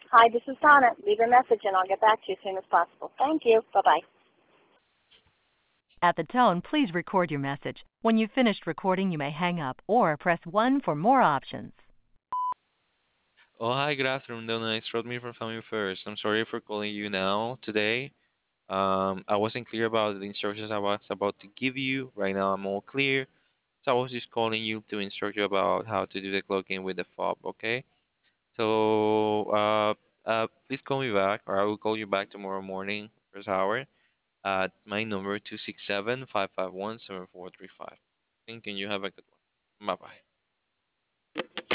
Hi, this is Donna. Leave a message and I'll get back to you as soon as possible. Thank you. Bye-bye. At the tone, please record your message. When you've finished recording, you may hang up or press 1 for more options. Oh, hi, good afternoon, Donna. It's Rodney from Family First. I'm sorry for calling you now today. I wasn't clear about the instructions I was about to give you. Right now, I'm all clear. So I was just calling you to instruct you about how to do the clock-in with the fob, okay? So, please call me back, or I will call you back tomorrow morning, first hour, at my number 267-551-7435. Thank you, and you have a good one. Bye-bye.